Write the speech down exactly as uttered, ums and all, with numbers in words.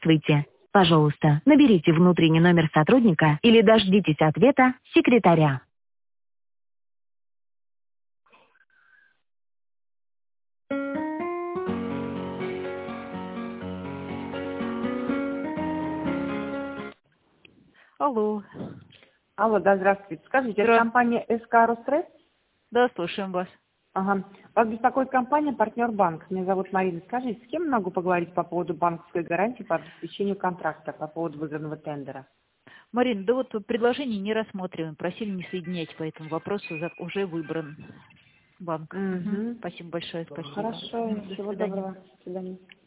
Здравствуйте. Пожалуйста, наберите внутренний номер сотрудника или дождитесь ответа секретаря. Алло. Алло, да, здравствуйте. Скажите, это Здра- компания СК Рострейд? Да, слушаем вас. Ага. Вас беспокоит компания «Партнер Банк». Меня зовут Марина. Скажите, с кем могу поговорить по поводу банковской гарантии по обеспечению контракта, по поводу выигранного тендера? Марина, да вот предложение не рассматриваем. Просили не соединять по этому вопросу. за- Уже выбран банк. Мгм. Угу. Спасибо большое. Спасибо. Хорошо. Мгм. До Всего свидания. доброго. До свидания.